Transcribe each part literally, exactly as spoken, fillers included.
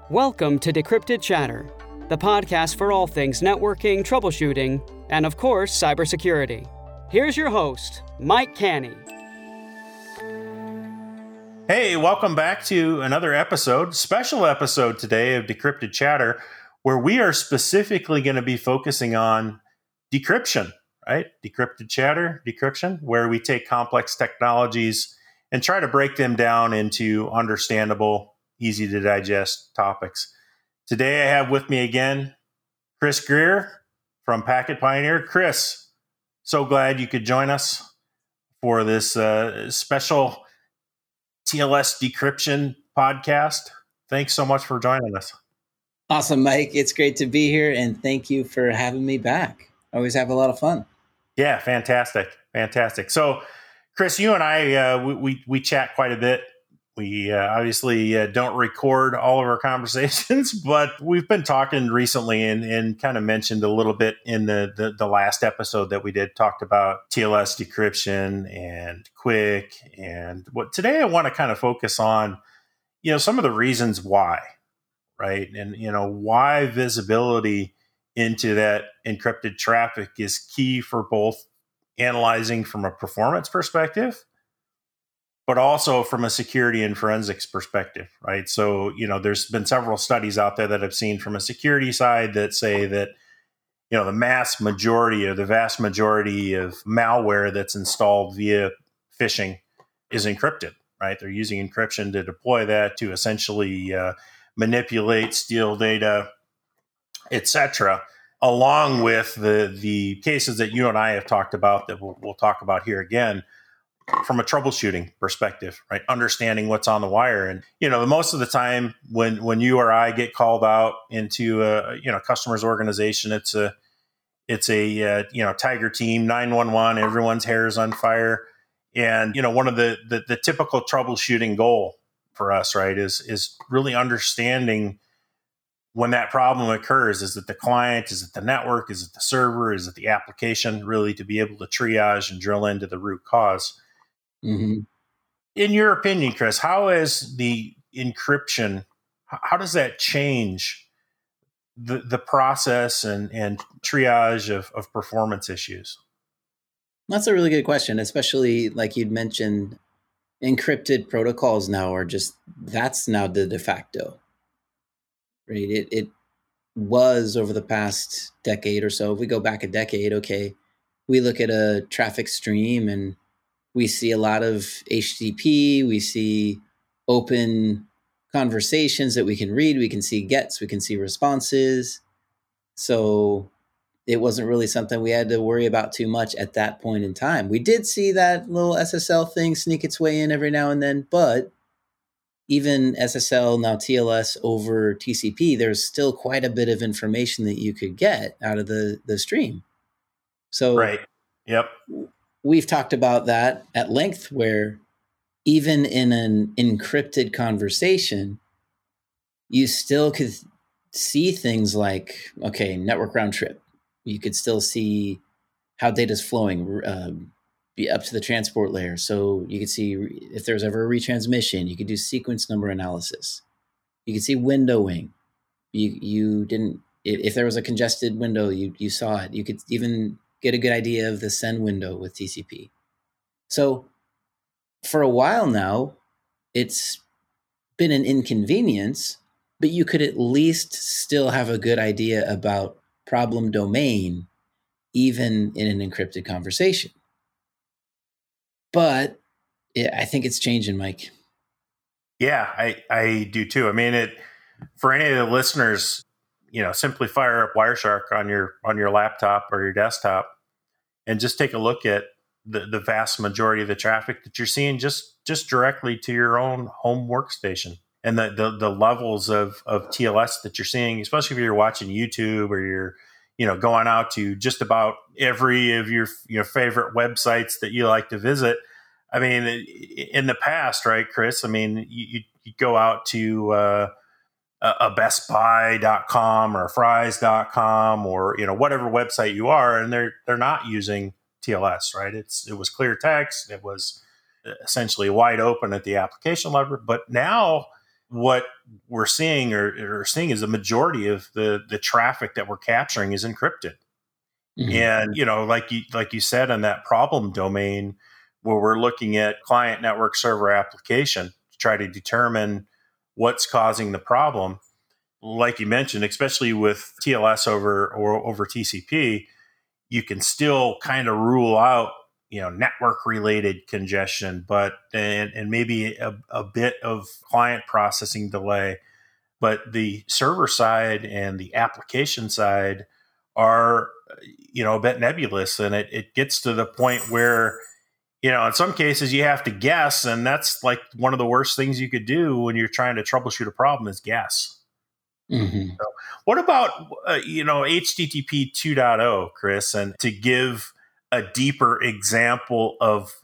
Welcome to Decrypted Chatter, the podcast for all things networking, troubleshooting, and of course, cybersecurity. Here's your host, Mike Canny. Hey, welcome back to another episode, special episode today of Decrypted Chatter, where we are specifically going to be focusing on decryption, right? Decrypted Chatter, decryption, where we take complex technologies and try to break them down into understandable, easy to digest topics. Today I have with me again, Chris Greer from Packet Pioneer. Chris, so glad you could join us for this uh, special T L S decryption podcast. Thanks so much for joining us. Awesome, Mike. It's great to be here, and thank you for having me back. I always have a lot of fun. Yeah, fantastic, fantastic. So, Chris, you and I, uh, we, we we chat quite a bit. We uh, obviously uh, don't record all of our conversations, but we've been talking recently and, and kind of mentioned a little bit in the, the, the last episode that we did, talked about T L S decryption and Quick. And what today I want to kind of focus on, you know, some of the reasons why, right? And, you know, why visibility into that encrypted traffic is key for both analyzing from a performance perspective, but also from a security and forensics perspective, right? So, you know, there's been several studies out there that I've seen from a security side that say that, you know, the mass majority or the vast majority of malware that's installed via phishing is encrypted, right? They're using encryption to deploy that to essentially uh, manipulate, steal data, et cetera, along with the the cases that you and I have talked about that we'll, we'll talk about here again, from a troubleshooting perspective, right? Understanding what's on the wire. And, you know, most of the time when, when you or I get called out into a, you know, customer's organization, it's a, it's a, uh, you know, Tiger team, nine one one, everyone's hair is on fire. And, you know, one of the, the, the typical troubleshooting goal for us, right, is, is really understanding when that problem occurs. Is it the client? Is it the network? Is it the server? Is it the application? Really to be able to triage and drill into the root cause. Mm-hmm. In your opinion, Chris, how is the encryption, how does that change the, the process and, and triage of, of performance issues? That's a really good question, especially like you'd mentioned, encrypted protocols now are just, that's now the de facto, right? It, it was over the past decade or so. If we go back a decade, okay, we look at a traffic stream and we see a lot of H T T P. We see open conversations that we can read. We can see gets. We can see responses. So it wasn't really something we had to worry about too much at that point in time. We did see that little S S L thing sneak its way in every now and then. But even S S L, now T L S over T C P, there's still quite a bit of information that you could get out of the, the stream. So right. Yep. We've talked about that at length, where even in an encrypted conversation, you still could see things like, okay, network round trip. You could still see how data is flowing um, be up to the transport layer. So you could see if there's ever a retransmission. You could do sequence number analysis. You could see windowing. You you didn't if, if there was a congested window, you you saw it. You could even get a good idea of the send window with T C P. So for a while now, it's been an inconvenience, but you could at least still have a good idea about problem domain, even in an encrypted conversation. But it, I think it's changing, Mike. Yeah, I, I do too. I mean, it for any of the listeners, you know, simply fire up Wireshark on your on your laptop or your desktop and just take a look at the, the vast majority of the traffic that you're seeing just, just directly to your own home workstation. And the, the, the levels of, of T L S that you're seeing, especially if you're watching YouTube or you're, you know, going out to just about every of your, your favorite websites that you like to visit. I mean, in the past, right, Chris? I mean, you, you go out to uh, a best buy dot com or fries dot com or, you know, whatever website you are, and they're they're not using T L S, right? It's it was clear text. It was essentially wide open at the application level. But now what we're seeing or, or seeing is the majority of the the traffic that we're capturing is encrypted. Mm-hmm. And, you know, like you, like you said, in that problem domain where we're looking at client network server application to try to determine what's causing the problem, like you mentioned, especially with T L S over or over T C P, you can still kind of rule out, you know, network related congestion, but and, and maybe a, a bit of client processing delay. But the server side and the application side are, you know, a bit nebulous, and it, it gets to the point where, you know, in some cases you have to guess, and that's like one of the worst things you could do when you're trying to troubleshoot a problem is guess. Mm-hmm. So what about, uh, you know, H T T P two point oh, Chris, and to give a deeper example of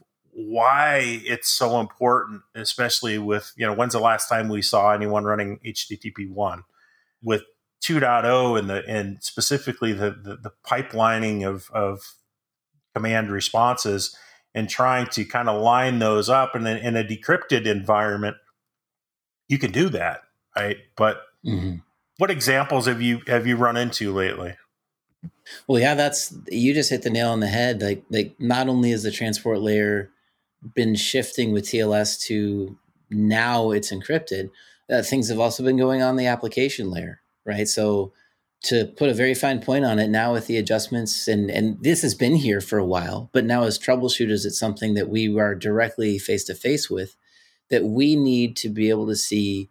why it's so important, especially with, you know, when's the last time we saw anyone running H T T P one? With two point oh and the and specifically the, the, the pipelining of, of command responses and trying to kind of line those up, and then in a decrypted environment, you can do that, right? But mm-hmm. what examples have you have you run into lately? Well, yeah, that's you just hit the nail on the head. Like, like not only has the transport layer been shifting with T L S to now it's encrypted, uh, things have also been going on the application layer, right? So to put a very fine point on it, now with the adjustments, and, and this has been here for a while, but now as troubleshooters, it's something that we are directly face-to-face with, that we need to be able to see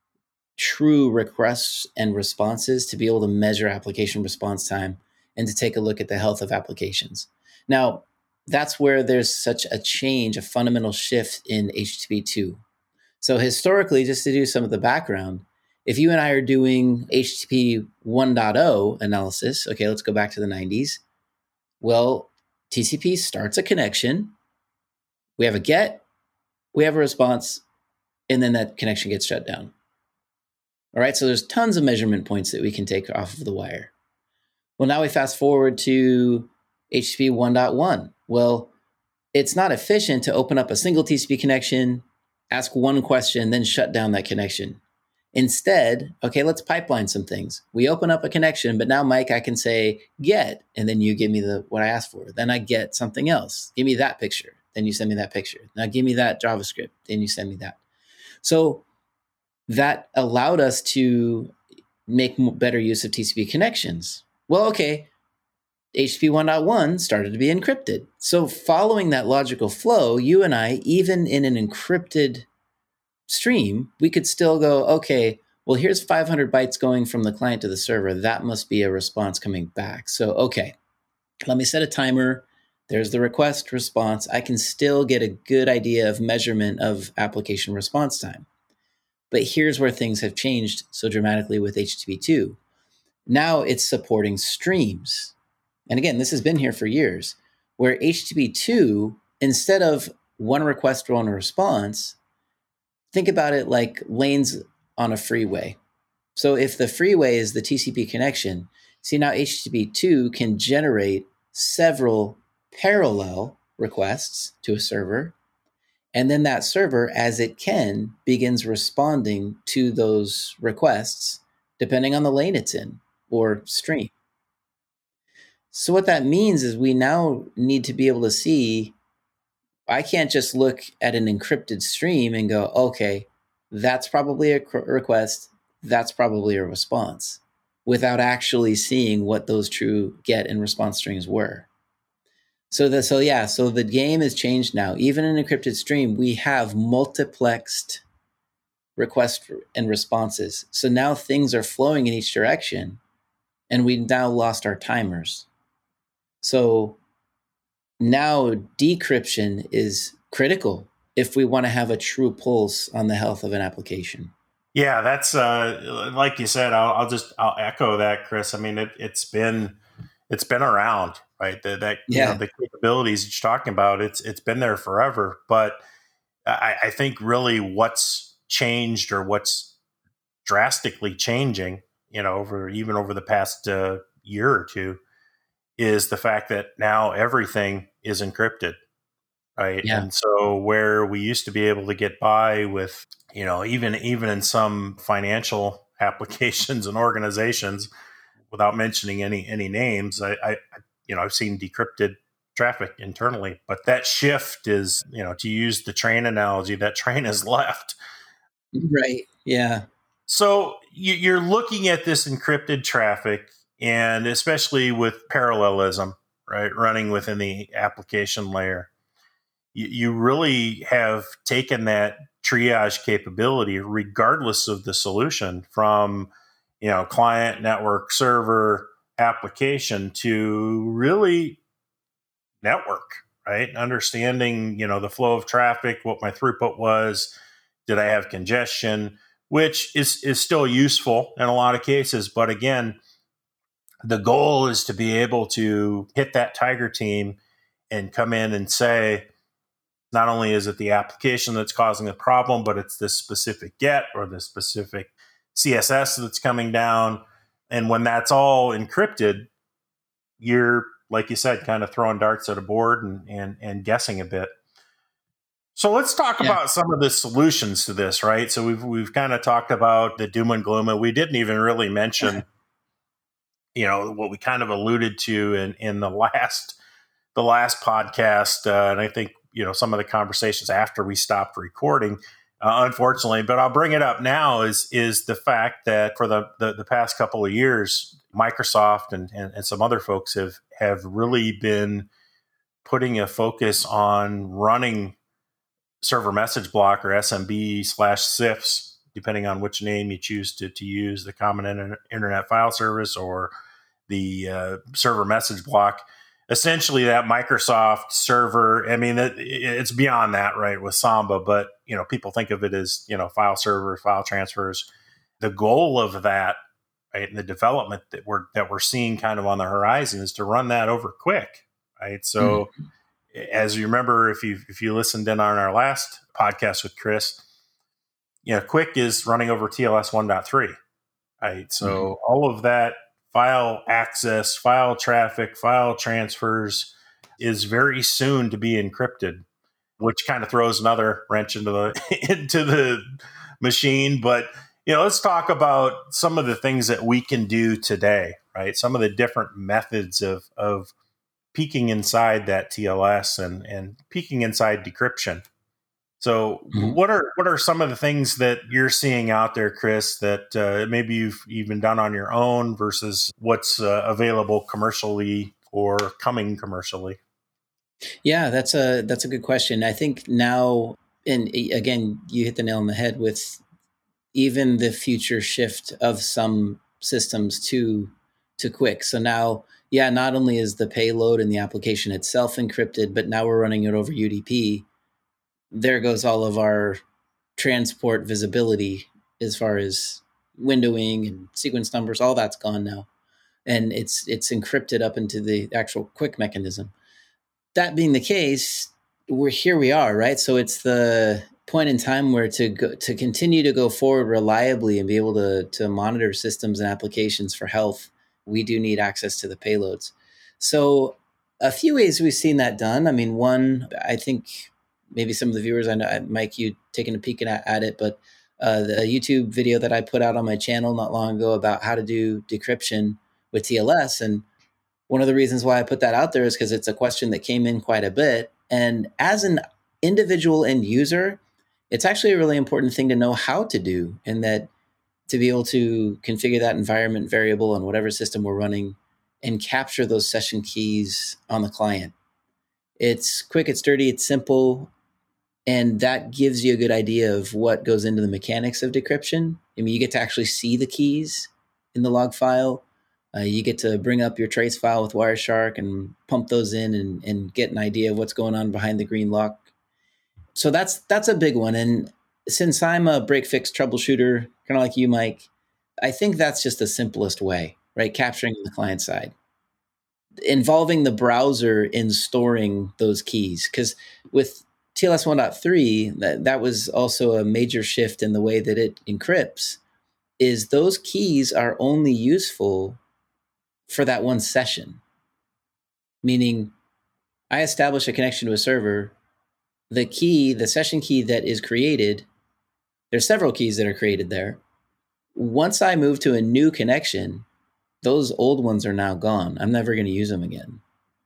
true requests and responses to be able to measure application response time and to take a look at the health of applications. Now, that's where there's such a change, a fundamental shift in H T T P two. So historically, just to do some of the background, if you and I are doing H T T P one point oh analysis, okay, let's go back to the nineties. Well, T C P starts a connection. We have a get, we have a response, and then that connection gets shut down. All right, so there's tons of measurement points that we can take off of the wire. Well, now we fast forward to H T T P one point one. Well, it's not efficient to open up a single T C P connection, ask one question, then shut down that connection. Instead, okay, let's pipeline some things. We open up a connection, but now, Mike, I can say get, and then you give me the what I asked for. Then I get something else. Give me that picture. Then you send me that picture. Now give me that JavaScript. Then you send me that. So that allowed us to make better use of T C P connections. Well, okay, H T T P one point one started to be encrypted. So following that logical flow, you and I, even in an encrypted stream, we could still go, okay, well, here's five hundred bytes going from the client to the server. That must be a response coming back. So, okay, let me set a timer. There's the request response. I can still get a good idea of measurement of application response time. But here's where things have changed so dramatically with H T T P two. Now it's supporting streams. And again, this has been here for years, where H T T P two, instead of one request, one response, think about it like lanes on a freeway. So if the freeway is the T C P connection, see now H T T P two can generate several parallel requests to a server. And then that server, as it can, begins responding to those requests, depending on the lane it's in or stream. So what that means is we now need to be able to see, I can't just look at an encrypted stream and go, okay, that's probably a request, that's probably a response, without actually seeing what those true get and response strings were. So the, so yeah, so the game has changed now. Even in an encrypted stream, we have multiplexed requests and responses. So now things are flowing in each direction, and we now lost our timers. So now decryption is critical if we want to have a true pulse on the health of an application. Yeah, that's uh, like you said. I'll, I'll just I'll echo that, Chris. I mean, it, it's been it's been around, right? That, that yeah. you know, the capabilities that you're talking about, it's it's been there forever. But I, I think really what's changed, or what's drastically changing, you know, over even over the past uh, year or two, is the fact that now everything is encrypted. right? Yeah. And so where we used to be able to get by with, you know, even even in some financial applications and organizations, without mentioning any any names, I, I you know I've seen decrypted traffic internally, but that shift is, you know, to use the train analogy, that train has left. Right. Yeah. So you, you're looking at this encrypted traffic, and especially with parallelism, right, running within the application layer, you, you really have taken that triage capability, regardless of the solution, from, you know, client, network, server, application, to really network, right? Understanding, you know, the flow of traffic, what my throughput was, did I have congestion, which is is still useful in a lot of cases. But again, the goal is to be able to hit that tiger team and come in and say, not only is it the application that's causing the problem, but it's this specific get or the specific C S S that's coming down. And when that's all encrypted, you're, like you said, kind of throwing darts at a board and and, and guessing a bit. So let's talk Yeah. about some of the solutions to this, right? So we've we've kind of talked about the doom and gloom, and we didn't even really mention, you know, what we kind of alluded to in in the last the last podcast, uh, and I think, you know, some of the conversations after we stopped recording, uh, unfortunately. But I'll bring it up now. Is is the fact that for the the, the past couple of years, Microsoft and, and and some other folks have have really been putting a focus on running server message block, or S M B slash S I Fs, depending on which name you choose to, to use, the Common Inter- Internet File Service or the uh, server message block. Essentially, that Microsoft server, I mean, it, it's beyond that, right, with Samba, but, you know, people think of it as, you know, file server, file transfers. The goal of that, right, and the development that we're that we're seeing kind of on the horizon is to run that over QUIC, right? So, mm-hmm. As you remember, if you if you listened in on our last podcast with Chris, you know, QUIC is running over T L S one point three, right? So mm-hmm. all of that file access, file traffic, file transfers is very soon to be encrypted, which kind of throws another wrench into the into the machine. But, you know, let's talk about some of the things that we can do today, right? Some of the different methods of of peeking inside that T L S and, and peeking inside decryption. So mm-hmm. what are what are some of the things that you're seeing out there, Chris, that uh, maybe you've even done on your own versus what's uh, available commercially or coming commercially? Yeah, that's a that's a good question. I think now, and again, you hit the nail on the head with even the future shift of some systems to to QUIC. So now, yeah, not only is the payload and the application itself encrypted, but now we're running it over U D P. There goes all of our transport visibility as far as windowing and sequence numbers, all that's gone now. And it's it's encrypted up into the actual QUIC mechanism. That being the case, we're here we are, right? So it's the point in time where to go, to continue to go forward reliably and be able to to monitor systems and applications for health, we do need access to the payloads. So a few ways we've seen that done. I mean, one, I think maybe some of the viewers, I know, Mike, you taking a peek at, at it, but uh, the YouTube video that I put out on my channel not long ago about how to do decryption with T L S. And one of the reasons why I put that out there is because it's a question that came in quite a bit. And as an individual end user, it's actually a really important thing to know how to do, and that to be able to configure that environment variable on whatever system we're running and capture those session keys on the client. It's quick, it's dirty, it's simple, and that gives you a good idea of what goes into the mechanics of decryption. I mean, you get to actually see the keys in the log file. Uh, you get to bring up your trace file with Wireshark and pump those in and, and get an idea of what's going on behind the green lock. So that's that's a big one. And since I'm a break-fix troubleshooter, kind of like you, Mike, I think that's just the simplest way, right? Capturing the client side. Involving the browser in storing those keys. Because with T L S one point three, that, that was also a major shift in the way that it encrypts, is those keys are only useful for that one session. Meaning, I establish a connection to a server, the key, the session key that is created, there's several keys that are created there. Once I move to a new connection, those old ones are now gone. I'm never going to use them again.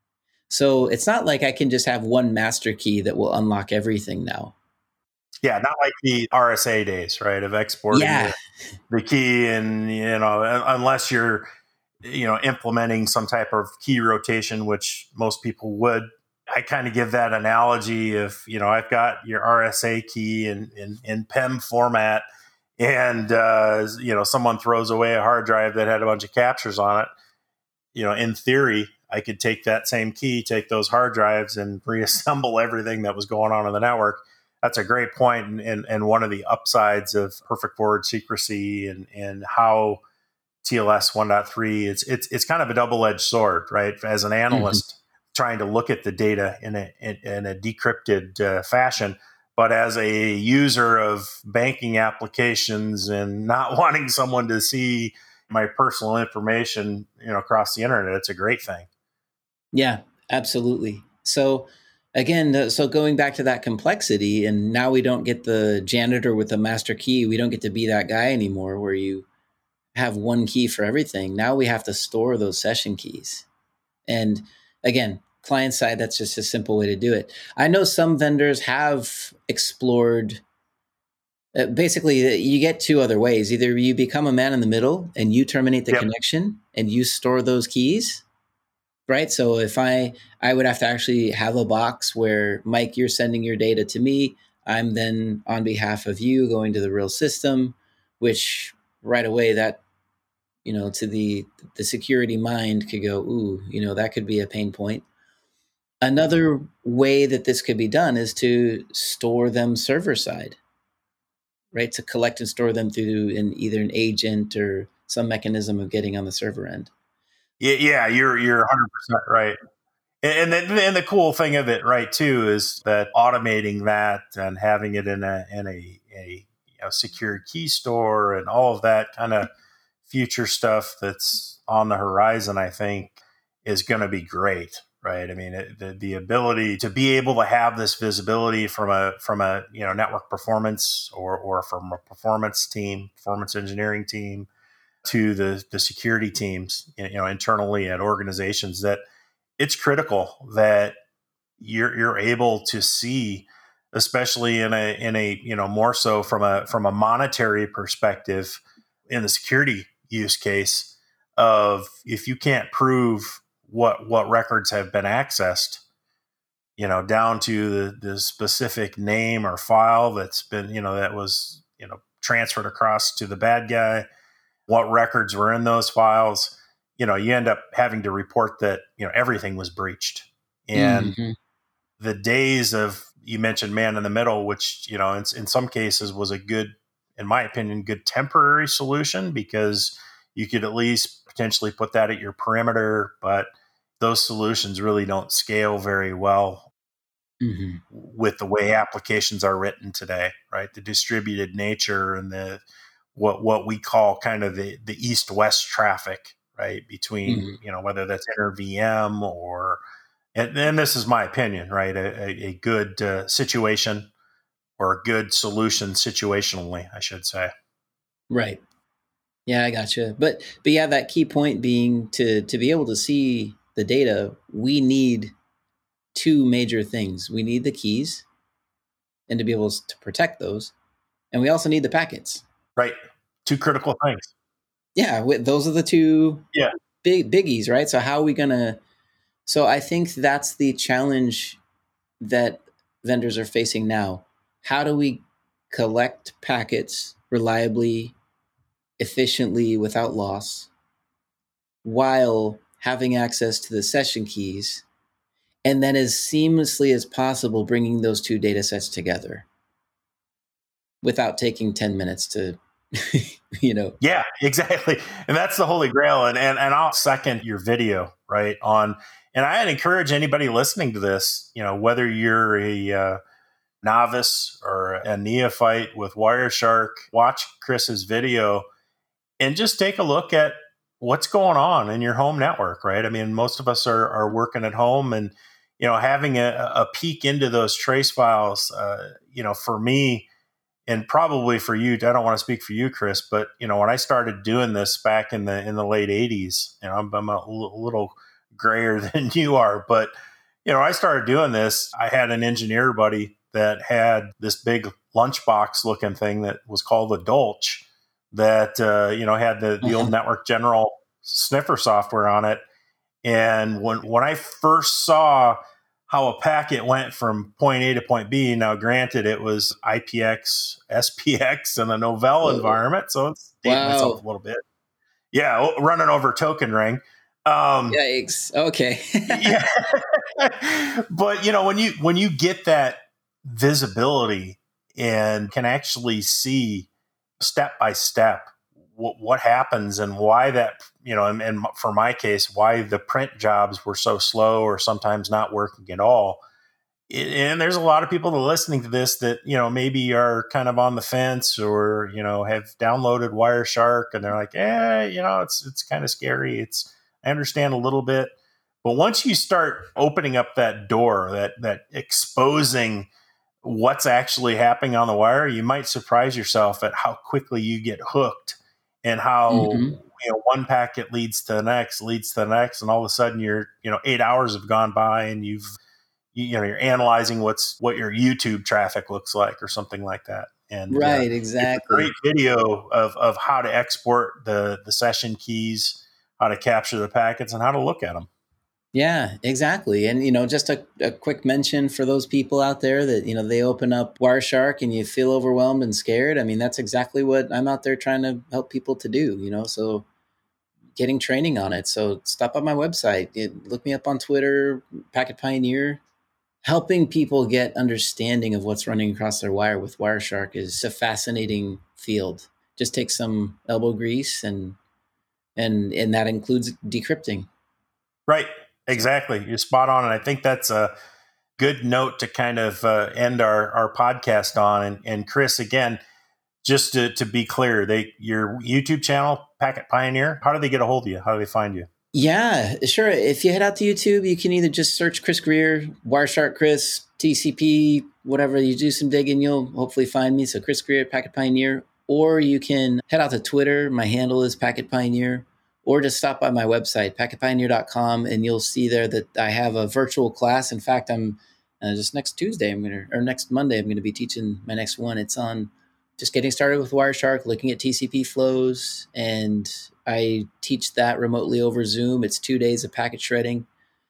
So it's not like I can just have one master key that will unlock everything now. Yeah, not like the R S A days, right? Of exporting Yeah. the, the key, and you know, unless you're, you know, implementing some type of key rotation, which most people would. I kind of give that analogy of, you know, I've got your R S A key in in, in P E M format, and uh, you know, someone throws away a hard drive that had a bunch of captures on it. You know, in theory, I could take that same key, take those hard drives, and reassemble everything that was going on in the network. That's a great point, and, and, and one of the upsides of perfect forward secrecy and, and how T L S one point three, it's it's it's kind of a double-edged sword, right? As an analyst, mm-hmm. trying to look at the data in a in, in a decrypted uh, fashion, but as a user of banking applications and not wanting someone to see my personal information, you know, across the internet, it's a great thing. Yeah, absolutely. So again, so going back to that complexity, and now we don't get the janitor with the master key. We don't get to be that guy anymore where you have one key for everything. Now we have to store those session keys. And again, client side, that's just a simple way to do it. I know some vendors have explored, uh, basically you get two other ways. Either you become a man in the middle and you terminate the yep. connection and you store those keys. Right. So if I, I would have to actually have a box where, Mike, you're sending your data to me. I'm then on behalf of you going to the real system, which right away that, you know, to the, the security mind could go, ooh, you know, that could be a pain point. Another way that this could be done is to store them server side, right? To collect and store them through in either an agent or some mechanism of getting on the server end. Yeah, yeah, you're you're one hundred percent right. And then, and the cool thing of it, right, too, is that automating that and having it in a in a, a you know, secure key store and all of that kind of future stuff that's on the horizon, I think, is going to be great, right? I mean, it, the the ability to be able to have this visibility from a from a you know network performance or or from a performance team, performance engineering team, to the the security teams, you know, internally at organizations, that it's critical that you're you're able to see, especially in a in a you know more so from a from a monetary perspective in the security use case of, if you can't prove what what records have been accessed, you know, down to the, the specific name or file that's been, you know, that was, you know, transferred across to the bad guy, what records were in those files, you know, you end up having to report that, you know, everything was breached. And mm-hmm. the days of, you mentioned man in the middle, which, you know, in, in some cases was a good, in my opinion, good temporary solution, because you could at least potentially put that at your perimeter, but those solutions really don't scale very well mm-hmm. with the way applications are written today, right? The distributed nature and the, what what we call kind of the, the east-west traffic, right? Between, mm-hmm. you know, whether that's inter V M or, and, and this is my opinion, right? A, a, a good uh, situation or a good solution situationally, I should say. Right. Yeah, I gotcha. But, but yeah, that key point being to, to be able to see the data, we need two major things. We need the keys and to be able to protect those. And we also need the packets. Right. Two critical things. Yeah. Those are the two yeah. big biggies, right? So how are we going to, so I think that's the challenge that vendors are facing now. How do we collect packets reliably, efficiently, without loss, while having access to the session keys, and then as seamlessly as possible, bringing those two data sets together without taking ten minutes to, you know. Yeah, exactly. And that's the holy grail. And, and, and I'll second your video, right, on, and I'd encourage anybody listening to this, you know, whether you're a uh, novice or a neophyte with Wireshark, watch Chris's video and just take a look at what's going on in your home network, right? I mean, most of us are, are working at home, and you know, having a, a peek into those trace files, uh, you know, for me, and probably for you, I don't want to speak for you, Chris, but you know, when I started doing this back in the in the late eighties, you know, I'm, I'm a l- little grayer than you are, but you know, I started doing this. I had an engineer buddy that had this big lunchbox looking thing that was called the Dolch, that uh, you know had the the old Network General sniffer software on it. And when when I first saw how a packet went from point A to point B, now granted it was I P X, S P X, and a Novell Whoa. environment, so it's dating Wow. myself a little bit. Yeah, running over Token Ring. Um, Yikes. Okay. yeah, but you know when you when you get that visibility and can actually see step by step what, what happens and why that, you know, and, and for my case, why the print jobs were so slow or sometimes not working at all. It, and there's a lot of people that are listening to this that, you know, maybe are kind of on the fence or, you know, have downloaded Wireshark and they're like, eh, you know, it's, it's kind of scary. It's, I understand a little bit, but once you start opening up that door, that, that exposing what's actually happening on the wire, you might surprise yourself at how quickly you get hooked and how mm-hmm. you know one packet leads to the next, leads to the next, and all of a sudden you're you know eight hours have gone by and you've you, you know you're analyzing what's what your YouTube traffic looks like or something like that. And right, uh, exactly. It's a great video of of how to export the the session keys, how to capture the packets, and how to look at them. Yeah, exactly. And, you know, just a, a quick mention for those people out there that, you know, they open up Wireshark and you feel overwhelmed and scared. I mean, that's exactly what I'm out there trying to help people to do, you know, so getting training on it. So stop on my website, it, look me up on Twitter, Packet Pioneer. Helping people get understanding of what's running across their wire with Wireshark is a fascinating field. Just take some elbow grease and, and, and that includes decrypting. Right. Exactly. You're spot on. And I think that's a good note to kind of uh, end our, our podcast on. And, and Chris, again, just to, to be clear, they your YouTube channel, Packet Pioneer, how do they get a hold of you? How do they find you? Yeah, sure. If you head out to YouTube, you can either just search Chris Greer, Wireshark Chris, T C P, whatever. You do some digging, you'll hopefully find me. So Chris Greer, Packet Pioneer. Or you can head out to Twitter. My handle is Packet Pioneer. Or just stop by my website, packet pioneer dot com, and you'll see there that I have a virtual class. In fact, I'm uh, just next Tuesday, I'm gonna or next Monday, I'm gonna be teaching my next one. It's on just getting started with Wireshark, looking at T C P flows, and I teach that remotely over Zoom. It's two days of packet shredding.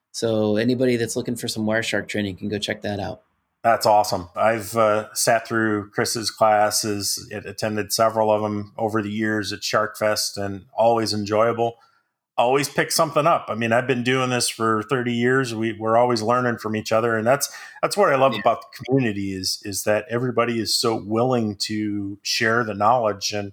So anybody that's looking for some Wireshark training can go check that out. That's awesome. I've uh, sat through Chris's classes, it attended several of them over the years at SharkFest, and always enjoyable. Always pick something up. I mean, I've been doing this for thirty years. We, we're always learning from each other, and that's that's what I love yeah. about the community is is that everybody is so willing to share the knowledge. And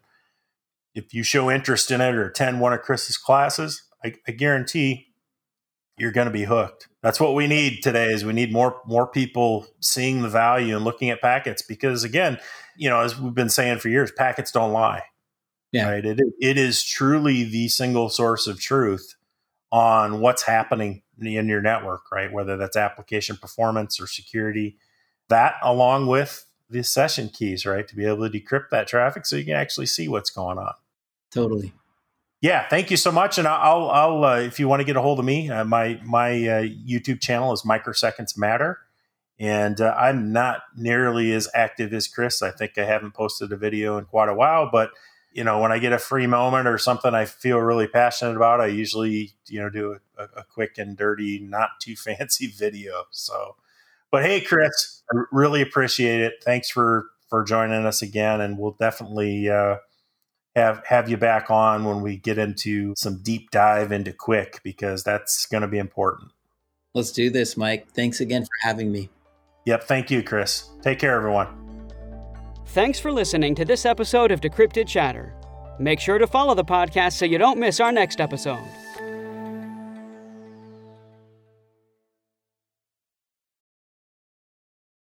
if you show interest in it or attend one of Chris's classes, I, I guarantee you're going to be hooked. That's what we need today is we need more, more people seeing the value and looking at packets because again, you know, as we've been saying for years, packets don't lie. Yeah. Right. It, it is truly the single source of truth on what's happening in your network, right? Whether that's application performance or security, that along with the session keys, right? To be able to decrypt that traffic so you can actually see what's going on. Totally. Yeah, thank you so much. And I'll, I'll, uh, if you want to get a hold of me, uh, my my uh, YouTube channel is Microseconds Matter, and uh, I'm not nearly as active as Chris. I think I haven't posted a video in quite a while, but you know, when I get a free moment or something I feel really passionate about, I usually you know do a, a quick and dirty, not too fancy video. So, but hey, Chris, I really appreciate it. Thanks for for joining us again, and we'll definitely. Uh, Have have you back on when we get into some deep dive into Quick because that's going to be important. Let's do this, Mike. Thanks again for having me. Yep. Thank you, Chris. Take care, everyone. Thanks for listening to this episode of Decrypted Chatter. Make sure to follow the podcast so you don't miss our next episode.